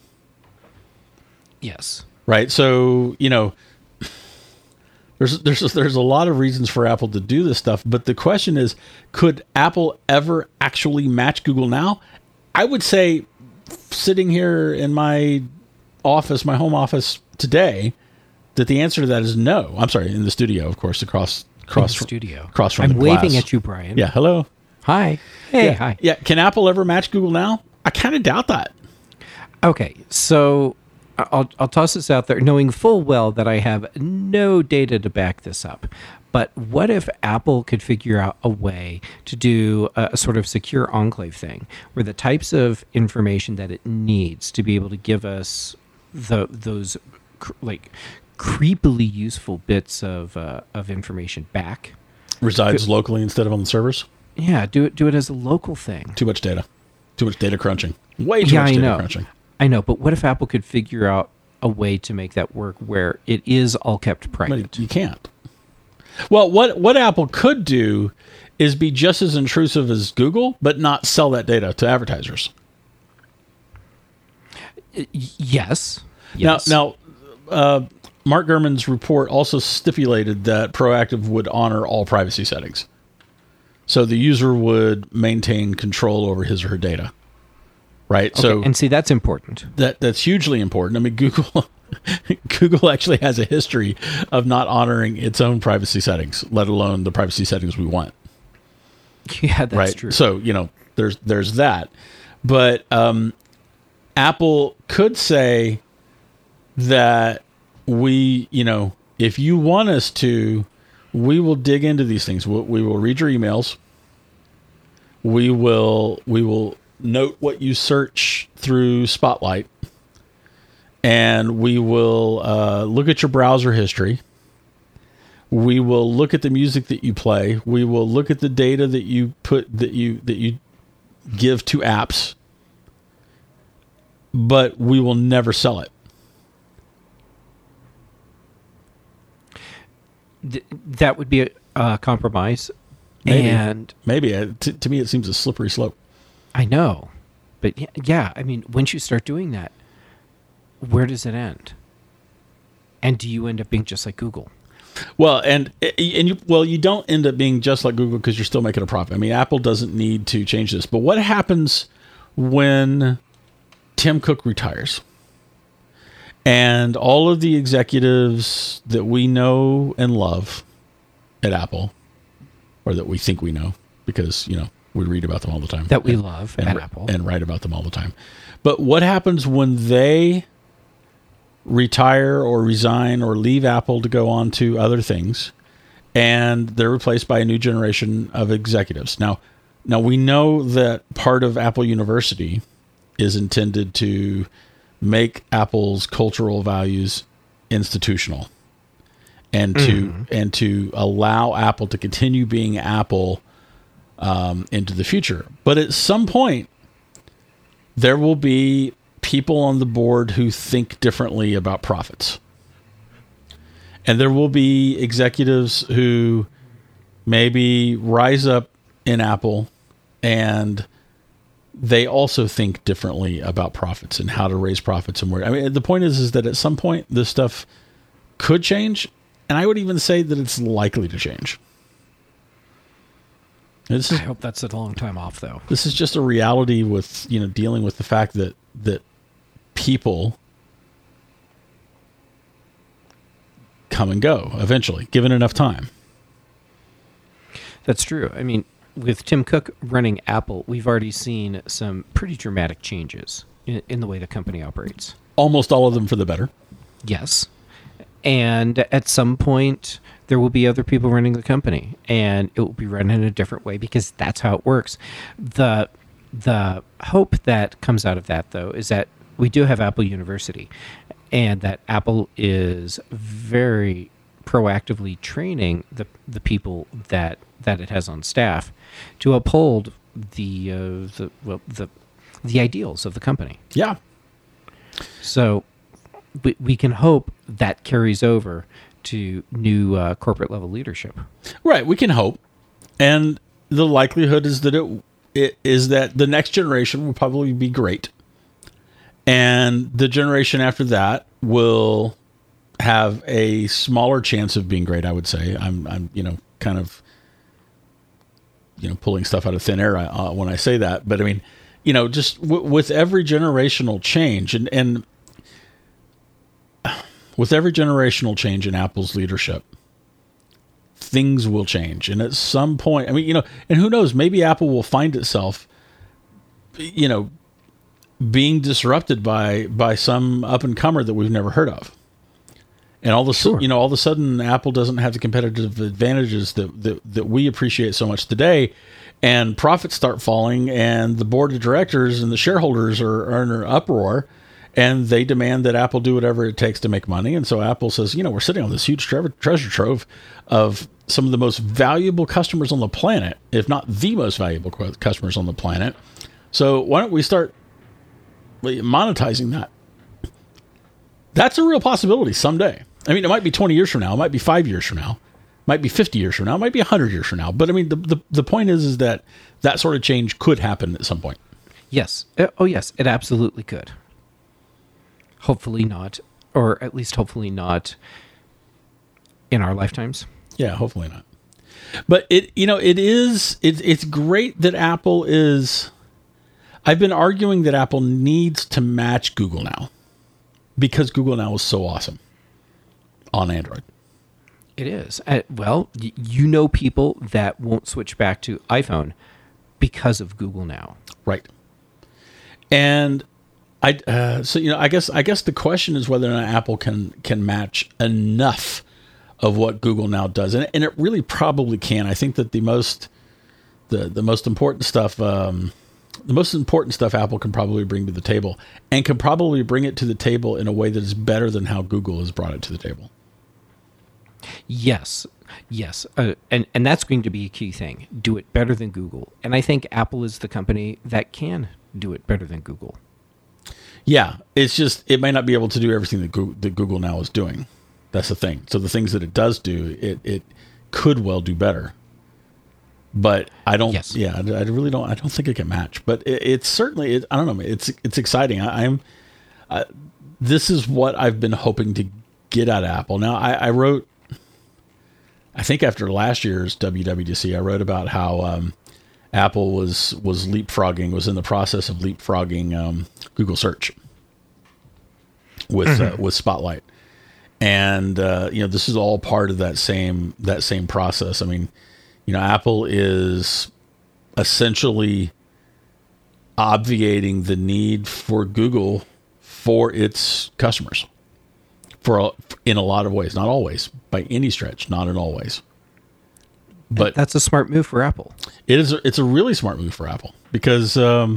Speaker 3: Yes.
Speaker 2: Right. So, there's a lot of reasons for Apple to do this stuff, but the question is, could Apple ever actually match Google Now? I would say, sitting here in my office, my home office today, that the answer to that is no. I'm sorry, in the studio, of course, across
Speaker 3: studio.
Speaker 2: Across from
Speaker 3: I'm
Speaker 2: the
Speaker 3: waving
Speaker 2: glass.
Speaker 3: at you, Brian.
Speaker 2: Yeah, hello.
Speaker 3: Hi. Hey,
Speaker 2: Yeah.
Speaker 3: hi.
Speaker 2: Yeah, can Apple ever match Google now? I kind of doubt that.
Speaker 3: Okay, so I'll toss this out there, knowing full well that I have no data to back this up. But what if Apple could figure out a way to do a sort of secure enclave thing, where the types of information that it needs to be able to give us those like creepily useful bits of information back
Speaker 2: Resides locally instead of on the servers?
Speaker 3: Yeah, do it as a local thing.
Speaker 2: Too much data. Too much data crunching. Way too much data crunching.
Speaker 3: I know, but what if Apple could figure out a way to make that work where it is all kept private?
Speaker 2: But you can't. Well, what Apple could do is be just as intrusive as Google, but not sell that data to advertisers.
Speaker 3: Yes.
Speaker 2: Now, Mark Gurman's report also stipulated that Proactive would honor all privacy settings. So the user would maintain control over his or her data. Right?
Speaker 3: Okay,
Speaker 2: So
Speaker 3: and see, that's important.
Speaker 2: that's hugely important. I mean, Google actually has a history of not honoring its own privacy settings, let alone the privacy settings we want.
Speaker 3: Yeah, that's
Speaker 2: Right?
Speaker 3: true.
Speaker 2: So, there's that. But Apple could say that if you want us to, we will dig into these things. We will read your emails. We will note what you search through Spotlight, and we will look at your browser history. We will look at the music that you play. We will look at the data that you give to apps, but we will never sell it.
Speaker 3: That would be a compromise.
Speaker 2: Maybe.
Speaker 3: And
Speaker 2: Maybe. To me, it seems a slippery slope.
Speaker 3: I know, but yeah, I mean, once you start doing that, where does it end? And do you end up being just like Google?
Speaker 2: Well, you don't end up being just like Google because you're still making a profit. I mean, Apple doesn't need to change this. But what happens when Tim Cook retires? And all of the executives that we know and love at Apple, or that we think we know, because, we read about them all the time.
Speaker 3: That we love
Speaker 2: and,
Speaker 3: at Apple.
Speaker 2: And write about them all the time. But what happens when they retire or resign or leave Apple to go on to other things, and they're replaced by a new generation of executives? Now we know that part of Apple University is intended to make Apple's cultural values institutional, and to allow Apple to continue being Apple into the future. But at some point, there will be people on the board who think differently about profits. And there will be executives who maybe rise up in Apple and they also think differently about profits and how to raise profits and where. I mean, the point is that at some point this stuff could change, and I would even say that it's likely to change.
Speaker 3: I hope that's a long time off, though.
Speaker 2: This is just a reality with, dealing with the fact that people come and go eventually, given enough time.
Speaker 3: That's true. I mean, with Tim Cook running Apple, we've already seen some pretty dramatic changes in the way the company operates.
Speaker 2: Almost all of them for the better.
Speaker 3: Yes. And at some point, there will be other people running the company, and it will be run in a different way because that's how it works. The hope that comes out of that, though, is that we do have Apple University, and that Apple is very proactively training the people that it has on staff to uphold the ideals of the company.
Speaker 2: Yeah.
Speaker 3: So we can hope that carries over to new corporate level leadership.
Speaker 2: Right. We can hope. And the likelihood is that it is that the next generation will probably be great. And the generation after that will have a smaller chance of being great, I would say. I'm kind of, pulling stuff out of thin air when I say that. But I mean, just with every generational change, and with every generational change in Apple's leadership, things will change. And at some point, I mean, and who knows, maybe Apple will find itself, being disrupted by some up and comer that we've never heard of. And all of a sudden, Apple doesn't have the competitive advantages that we appreciate so much today, and profits start falling, and the board of directors and the shareholders are in an uproar, and they demand that Apple do whatever it takes to make money. And so Apple says, we're sitting on this huge treasure trove of some of the most valuable customers on the planet, if not the most valuable customers on the planet. So why don't we start monetizing that? That's a real possibility someday. I mean, it might be 20 years from now. It might be 5 years from now. It might be 50 years from now. It might be 100 years from now. But I mean, the point is that sort of change could happen at some point.
Speaker 3: Yes. Oh, yes, it absolutely could. Hopefully not, or at least hopefully not in our lifetimes.
Speaker 2: Yeah, hopefully not. But it's great that Apple is. I've been arguing that Apple needs to match Google Now because Google Now is so awesome on Android.
Speaker 3: It is. Well, people that won't switch back to iPhone because of Google Now.
Speaker 2: Right. And I guess the question is whether or not Apple can match enough of what Google Now does, and it really probably can. I think that the most important stuff, Apple can probably bring to the table, and can probably bring it to the table in a way that is better than how Google has brought it to the table.
Speaker 3: Yes, and that's going to be a key thing. Do it better than Google, and I think Apple is the company that can do it better than Google.
Speaker 2: Yeah, it's just it may not be able to do everything that Google Now is doing. That's the thing. So the things that it does do, it could well do better. But I don't. Yes. Yeah, I really don't. I don't think it can match. But it's certainly. I don't know. It's exciting. This is what I've been hoping to get out of Apple. Now I wrote. I think after last year's WWDC, I wrote about how Apple was in the process of leapfrogging Google Search with Spotlight, and this is all part of that same process. I mean, Apple is essentially obviating the need for Google for its customers in a lot of ways, not always by any stretch, not in all ways. But
Speaker 3: that's a smart move for Apple.
Speaker 2: It's a really smart move for Apple because,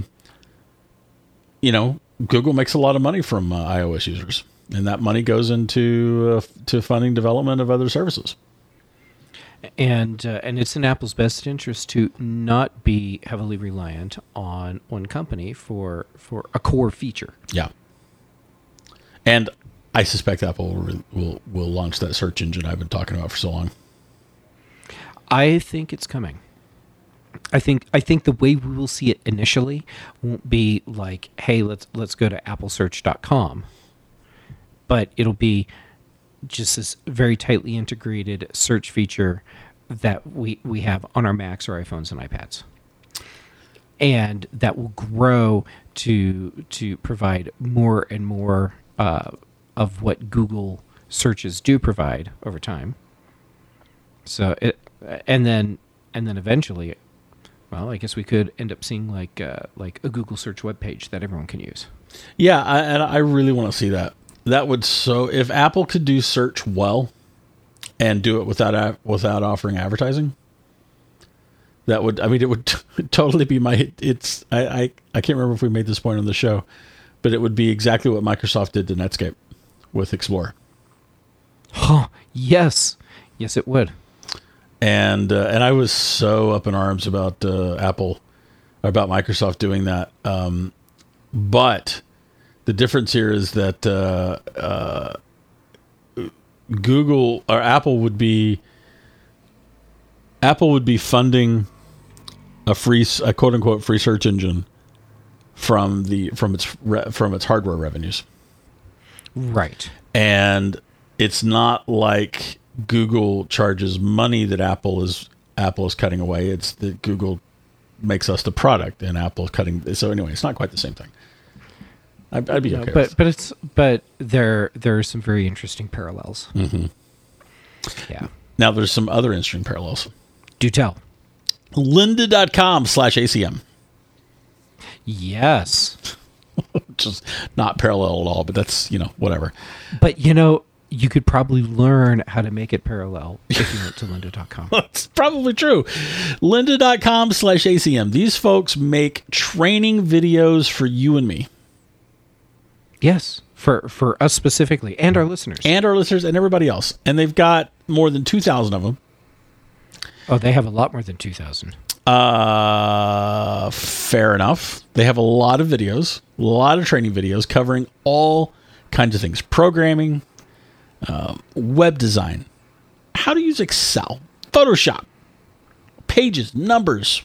Speaker 2: Google makes a lot of money from iOS users, and that money goes into to funding development of other services.
Speaker 3: And it's in Apple's best interest to not be heavily reliant on one company for a core feature.
Speaker 2: Yeah. And I suspect Apple will launch that search engine I've been talking about for so long.
Speaker 3: I think it's coming. I think the way we will see it initially won't be like, hey, let's go to applesearch.com, but it'll be just this very tightly integrated search feature that we have on our Macs or iPhones and iPads, and that will grow to provide more and more of what Google searches do provide over time. So and then eventually, well, I guess we could end up seeing like a Google search web page that everyone can use.
Speaker 2: Yeah, and I really want to see that. That would if Apple could do search well and do it without offering advertising, it would totally be I can't remember if we made this point on the show, but it would be exactly what Microsoft did to Netscape with Explorer.
Speaker 3: Oh, yes, it would.
Speaker 2: And I was so up in arms about Microsoft doing that, but the difference here is that Google or Apple would be funding a quote unquote free search engine from its hardware revenues,
Speaker 3: right?
Speaker 2: And it's not like Google charges money that Apple is cutting away. It's that Google makes us the product and Apple is cutting. So anyway, it's not quite the same thing. I'd be okay.
Speaker 3: But there are some very interesting parallels.
Speaker 2: Mm-hmm.
Speaker 3: Yeah.
Speaker 2: Now there's some other interesting parallels.
Speaker 3: Do tell.
Speaker 2: Lynda.com/ACM.
Speaker 3: Yes.
Speaker 2: Which is not parallel at all, but that's, whatever.
Speaker 3: But, you could probably learn how to make it parallel if you went to lynda.com.
Speaker 2: That's probably true. Lynda.com/ACM. These folks make training videos for you and me.
Speaker 3: Yes. For us specifically and our listeners.
Speaker 2: And our listeners and everybody else. And they've got more than 2,000 of them.
Speaker 3: Oh, they have a lot more than 2,000.
Speaker 2: Fair enough. They have a lot of videos, a lot of training videos covering all kinds of things. Programming, web design, how to use Excel, Photoshop, pages, numbers.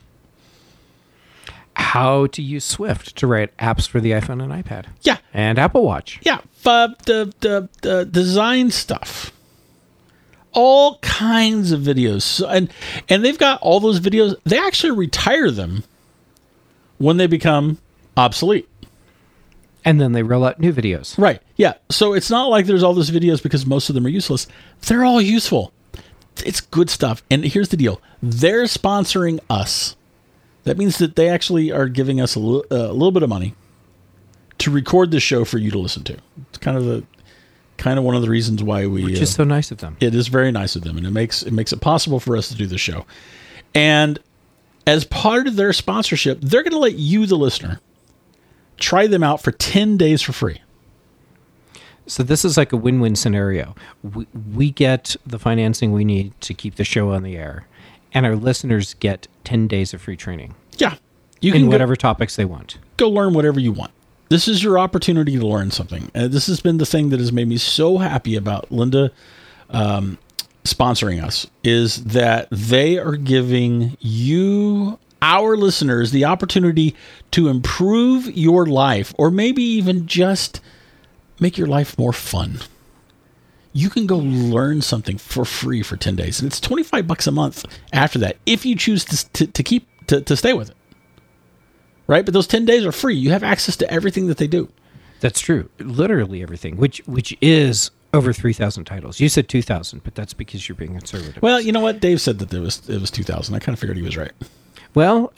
Speaker 3: How to use Swift to write apps for the iPhone and iPad.
Speaker 2: Yeah.
Speaker 3: And Apple Watch.
Speaker 2: Yeah. The design stuff. All kinds of videos. And they've got all those videos. They actually retire them when they become obsolete.
Speaker 3: And then they roll out new videos.
Speaker 2: Right. Yeah. So it's not like there's all those videos because most of them are useless. They're all useful. It's good stuff. And here's the deal. They're sponsoring us. That means that they actually are giving us a little bit of money to record this show for you to listen to. It's kind of one of the reasons why we...
Speaker 3: Which is so nice of them.
Speaker 2: It is very nice of them, and it makes it possible for us to do the show. And as part of their sponsorship, they're going to let you, the listener, try them out for 10 days for free.
Speaker 3: So this is like a win-win scenario. We get the financing we need to keep the show on the air, and our listeners get 10 days of free training.
Speaker 2: Yeah.
Speaker 3: You can whatever topics they want.
Speaker 2: Go learn whatever you want. This is your opportunity to learn something. This has been the thing that has made me so happy about Lynda sponsoring us, is that they are giving you, our listeners, the opportunity to improve your life, or maybe even just make your life more fun. You can go learn something for free for 10 days, and it's $25 a month after that if you choose to stay with it. Right? But those 10 days are free. You have access to everything that they do.
Speaker 3: That's true. Literally everything, which is over 3,000 titles. You said 2,000, but that's because you're being conservative.
Speaker 2: Well, you know what? Dave said that it was 2,000. I kind of figured he was right.
Speaker 3: Well,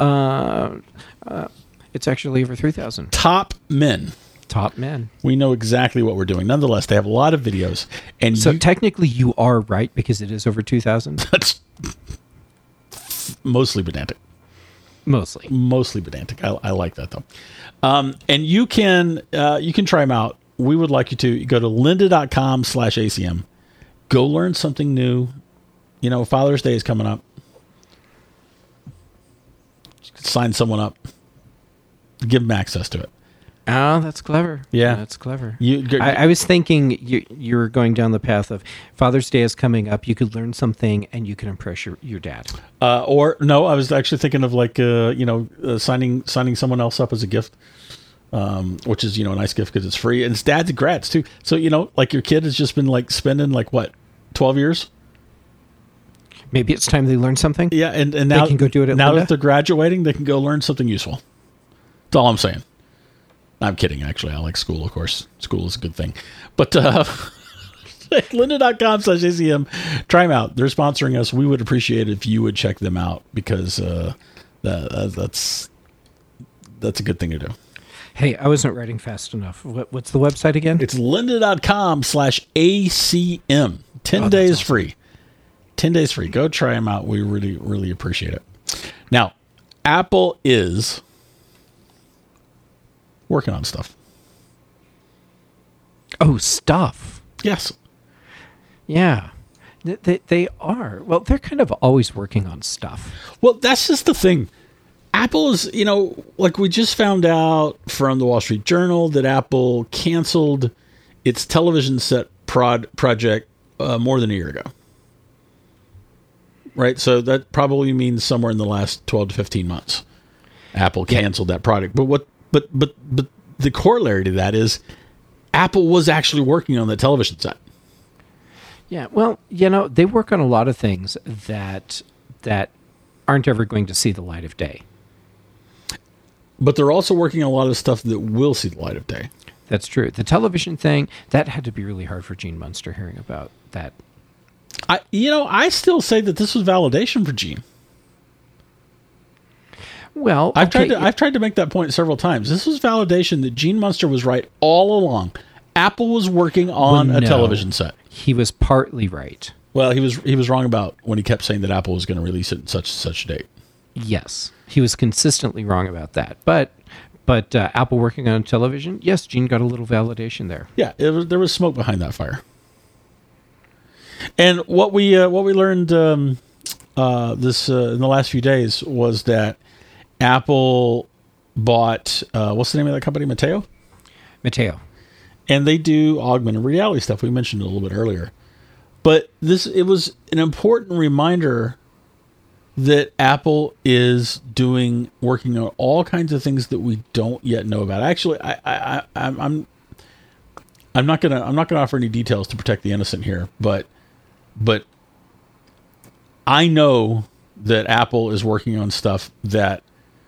Speaker 3: it's actually over 3,000.
Speaker 2: Top men.
Speaker 3: Top men.
Speaker 2: We know exactly what we're doing. Nonetheless, they have a lot of videos. And
Speaker 3: so technically you are right because it is over 2,000?
Speaker 2: That's mostly pedantic. Mostly pedantic. I like that though. And you can try them out. We would like you to go to lynda.com/ACM. Go learn something new. Father's Day is coming up. Sign someone up. Give them access to it.
Speaker 3: Oh, that's clever.
Speaker 2: Yeah.
Speaker 3: That's clever.
Speaker 2: I
Speaker 3: was thinking you were going down the path of Father's Day is coming up. You could learn something and you can impress your dad.
Speaker 2: Or no, I was actually thinking of signing someone else up as a gift, which is, a nice gift because it's free. And it's dad's congrats too. So, like your kid has just been spending 12 years?
Speaker 3: Maybe it's time they learn something.
Speaker 2: Yeah. And now
Speaker 3: they can go do it at
Speaker 2: now
Speaker 3: Lynda?
Speaker 2: that they're graduating, they can go learn something useful. That's all I'm saying. I'm kidding, actually. I like school, of course. School is a good thing. But lynda.com/ACM, try them out. They're sponsoring us. We would appreciate it if you would check them out because that's a good thing to do.
Speaker 3: Hey, I wasn't writing fast enough. What's the website again?
Speaker 2: It's lynda.com/ACM. 10 days awesome. Free. 10 days free. Go try them out. We really, really appreciate it. Now, Apple is working on stuff.
Speaker 3: Oh, stuff.
Speaker 2: Yes.
Speaker 3: Yeah. They are. Well, they're kind of always working on stuff.
Speaker 2: Well, that's just the thing. Apple is, we just found out from the Wall Street Journal that Apple canceled its television set project more than a year ago. Right? So that probably means somewhere in the last 12 to 15 months. Apple canceled that product. But the corollary to that is Apple was actually working on the television set.
Speaker 3: Yeah, well, they work on a lot of things that aren't ever going to see the light of day.
Speaker 2: But they're also working on a lot of stuff that will see the light of day.
Speaker 3: That's true. The television thing, that had to be really hard for Gene Munster hearing about that.
Speaker 2: I still say that this was validation for Gene.
Speaker 3: Well,
Speaker 2: I've tried to make that point several times. This was validation that Gene Munster was right all along. Apple was working on a television set.
Speaker 3: He was partly right.
Speaker 2: Well, he was wrong about when he kept saying that Apple was going to release it in such and such date.
Speaker 3: Yes, he was consistently wrong about that. But Apple working on television, yes, Gene got a little validation there.
Speaker 2: Yeah, there was smoke behind that fire. And what we learned in the last few days was that Apple bought what's the name of that company? Mateo. And they do augmented reality stuff. We mentioned it a little bit earlier. But it was an important reminder that Apple is working on all kinds of things that we don't yet know about. Actually, I'm not gonna offer any details to protect the innocent here, but I know that Apple is working on stuff that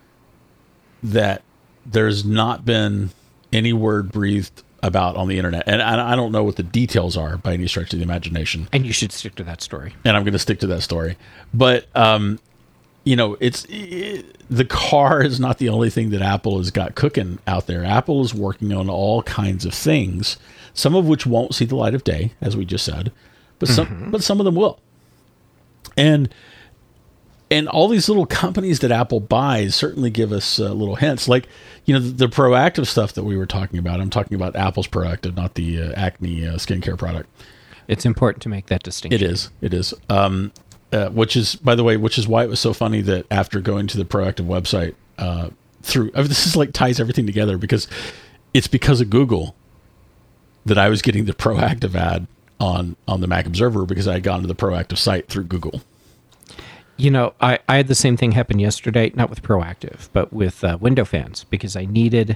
Speaker 2: there's not been any word breathed about on the internet. And I don't know what the details are by any stretch of the imagination.
Speaker 3: And you should stick to that story.
Speaker 2: And I'm going to stick to that story. But, the car is not the only thing that Apple has got cooking out there. Apple is working on all kinds of things, some of which won't see the light of day, as we just said, but some of them will. And all these little companies that Apple buys certainly give us little hints. Like, the Proactive stuff that we were talking about. I'm talking about Apple's Proactive, not the acne skincare product.
Speaker 3: It's important to make that distinction.
Speaker 2: It is. Which is why it was so funny that after going to the Proactive website this is like ties everything together, because it's because of Google that I was getting the Proactive ad on the Mac Observer, because I had gone to the Proactive site through Google.
Speaker 3: I had the same thing happen yesterday, not with Proactive, but with window fans, because I needed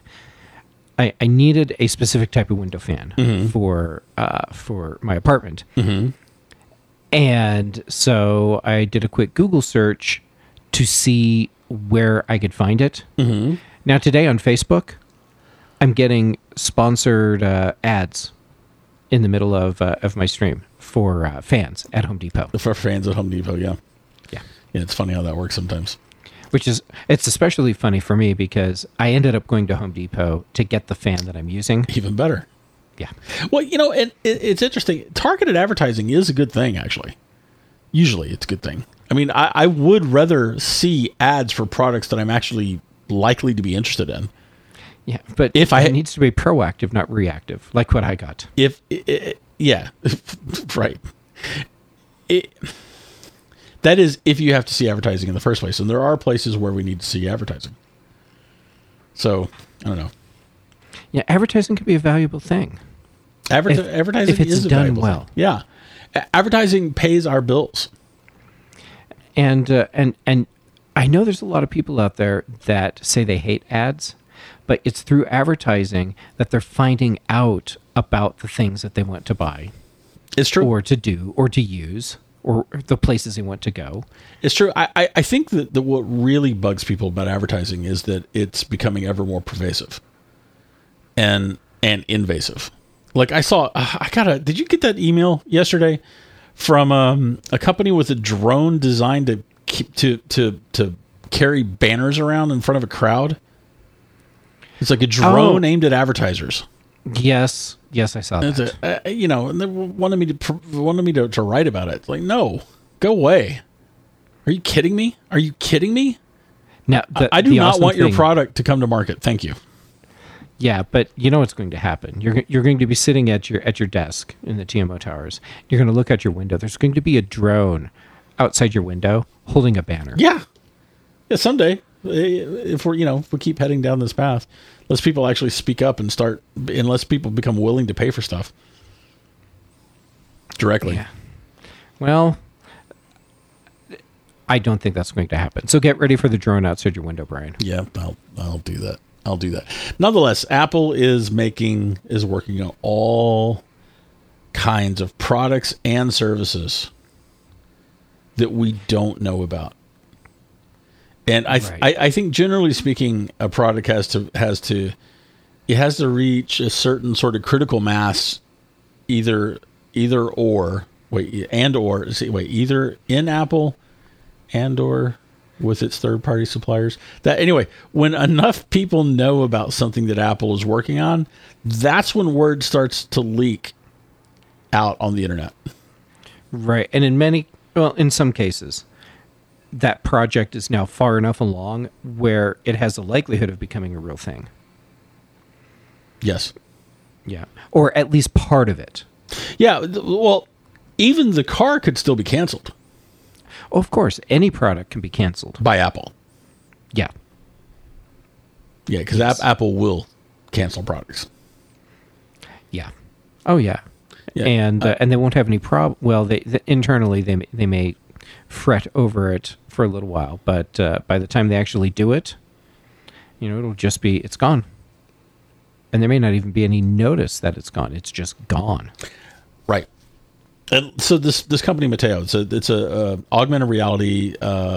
Speaker 3: a specific type of window fan for my apartment. Mm-hmm. And so I did a quick Google search to see where I could find it. Mm-hmm. Now today on Facebook, I'm getting sponsored ads in the middle of my stream for fans at Home Depot.
Speaker 2: For fans at Home Depot, yeah. Yeah, it's funny how that works sometimes.
Speaker 3: It's especially funny for me because I ended up going to Home Depot to get the fan that I'm using.
Speaker 2: Even better.
Speaker 3: Yeah.
Speaker 2: Well, and it's interesting. Targeted advertising is a good thing, actually. Usually it's a good thing. I mean, I would rather see ads for products that I'm actually likely to be interested in.
Speaker 3: Yeah, but it needs to be proactive, not reactive, like what I got.
Speaker 2: Yeah, right. That is if you have to see advertising in the first place. And there are places where we need to see advertising. So, I don't know.
Speaker 3: Yeah, advertising can be a valuable thing.
Speaker 2: Advertising
Speaker 3: if it's
Speaker 2: is
Speaker 3: done well.
Speaker 2: Thing. Yeah. Advertising pays our bills.
Speaker 3: And I know there's a lot of people out there that say they hate ads, but it's through advertising that they're finding out about the things that they want to buy.
Speaker 2: It's true.
Speaker 3: Or to do, or to use, or the places they want to go.
Speaker 2: It's true. I think that what really bugs people about advertising is that it's becoming ever more pervasive and invasive. Like I saw, did you get that email yesterday from a company with a drone designed to carry banners around in front of a crowd? It's like a drone aimed at advertisers.
Speaker 3: Yes, I saw that.
Speaker 2: And they wanted me to write about it. Like, no, go away. Are you kidding me?
Speaker 3: Now,
Speaker 2: I do not want your product to come to market. Thank you.
Speaker 3: Yeah, but you know what's going to happen. You're going to be sitting at your desk in the TMO towers. You're going to look out your window. There's going to be a drone outside your window holding a banner.
Speaker 2: Yeah. Someday, if we keep heading down this path, unless people actually speak up and unless people become willing to pay for stuff directly.
Speaker 3: Yeah. Well, I don't think that's going to happen. So get ready for the drone outside your window, Brian.
Speaker 2: Yeah, I'll do that. Nonetheless, Apple is working on all kinds of products and services that we don't know about. And I think generally speaking, a product has to reach a certain sort of critical mass, either in Apple and or with its third-party suppliers. That anyway, when enough people know about something that Apple is working on, that's when word starts to leak out on the internet.
Speaker 3: Right. And in some cases, that project is now far enough along where it has a likelihood of becoming a real thing.
Speaker 2: Yes.
Speaker 3: Yeah. Or at least part of it.
Speaker 2: Yeah. Well, even the car could still be canceled.
Speaker 3: Oh, of course, any product can be canceled.
Speaker 2: By Apple.
Speaker 3: Yeah.
Speaker 2: Yeah, because Apple will cancel products.
Speaker 3: Yeah. Oh, yeah. And they won't have any problem. Well, internally they may fret over it for a little while, but by the time they actually do it, it'll just be, it's gone. And there may not even be any notice that it's gone. It's just gone.
Speaker 2: Right. And so this company, Mateo, it's a augmented reality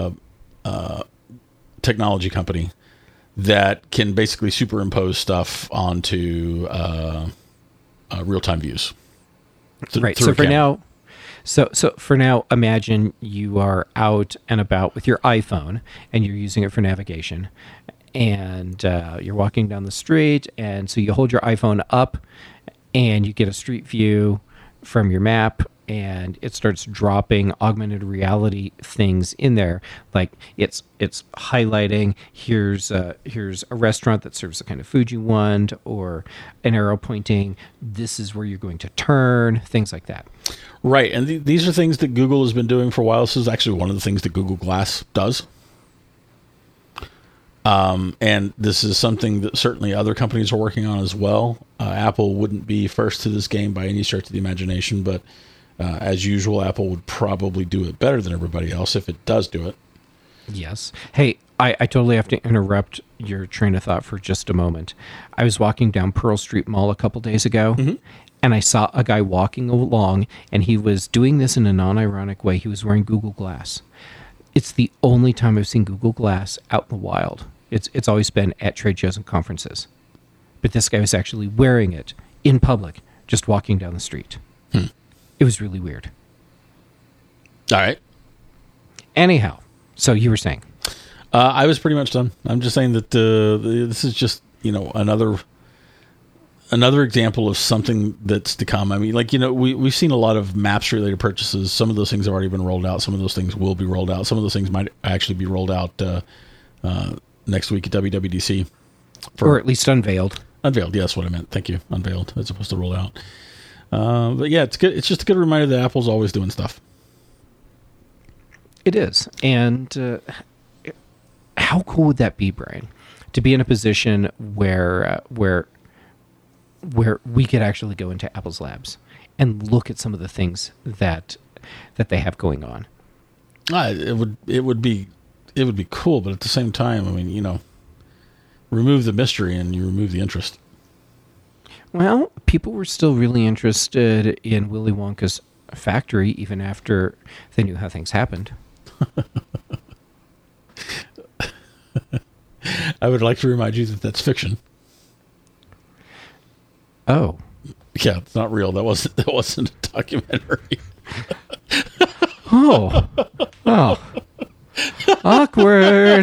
Speaker 2: technology company that can basically superimpose stuff onto real-time views.
Speaker 3: Right. So for now, imagine you are out and about with your iPhone and you're using it for navigation, and you're walking down the street, and so you hold your iPhone up and you get a street view from your map, and it starts dropping augmented reality things in there, like it's highlighting here's a restaurant that serves the kind of food you want, or an arrow pointing this is where you're going to turn, things like that.
Speaker 2: Right, and these are things that Google has been doing for a while. This is actually one of the things that Google Glass does. And this is something that certainly other companies are working on as well. Apple wouldn't be first to this game by any stretch of the imagination, but as usual, Apple would probably do it better than everybody else if it does do it.
Speaker 3: Yes. Hey, I totally have to interrupt your train of thought for just a moment. I was walking down Pearl Street Mall a couple days ago, and I saw a guy walking along, and he was doing this in a non-ironic way. He was wearing Google Glass. It's the only time I've seen Google Glass out in the wild. It's always been at trade shows and conferences. But this guy was actually wearing it in public, just walking down the street. It was really weird.
Speaker 2: All right.
Speaker 3: Anyhow, so you were saying?
Speaker 2: I was pretty much done. I'm just saying that this is just, another example of something that's to come. I mean, we've seen a lot of Maps-related purchases. Some of those things have already been rolled out. Some of those things will be rolled out. Some of those things might actually be rolled out next week at WWDC.
Speaker 3: Or at least unveiled.
Speaker 2: Unveiled, yes, what I meant. Thank you. Unveiled, as opposed to roll out. But yeah, it's good. It's just a good reminder that Apple's always doing stuff.
Speaker 3: It is. And how cool would that be, Brian? To be in a position where we could actually go into Apple's labs and look at some of the things that they have going on.
Speaker 2: It would be cool, but at the same time, I mean, remove the mystery and you remove the interest.
Speaker 3: Well, people were still really interested in Willy Wonka's factory even after they knew how things happened.
Speaker 2: I would like to remind you that that's fiction.
Speaker 3: Oh.
Speaker 2: Yeah, it's not real. That wasn't a documentary.
Speaker 3: Oh. Awkward.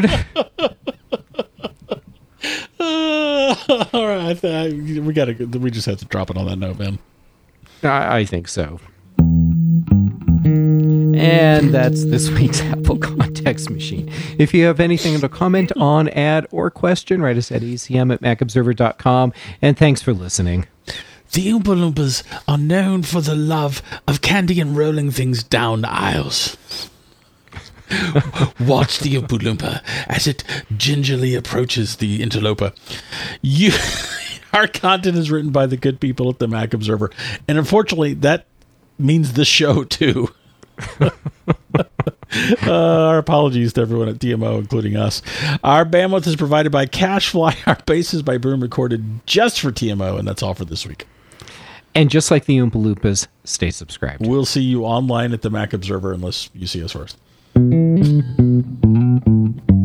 Speaker 2: All right, we just have to drop it on that note, man.
Speaker 3: I think so. And that's this week's Apple Context Machine. If you have anything to comment on, add, or question, write us at acm@macobserver.com. And thanks for listening.
Speaker 2: The Oompa Loompas are known for the love of candy and rolling things down aisles. Watch the Oompa Loompa as it gingerly approaches the interloper. Our content is written by the good people at the Mac Observer, and unfortunately, that means the show too. Our apologies to everyone at TMO, including us. Our bandwidth is provided by CacheFly. Our bass is by Broom, recorded just for TMO, and that's all for this week.
Speaker 3: And just like the Oompa Loompas, stay subscribed.
Speaker 2: We'll see you online at the Mac Observer unless you see us first.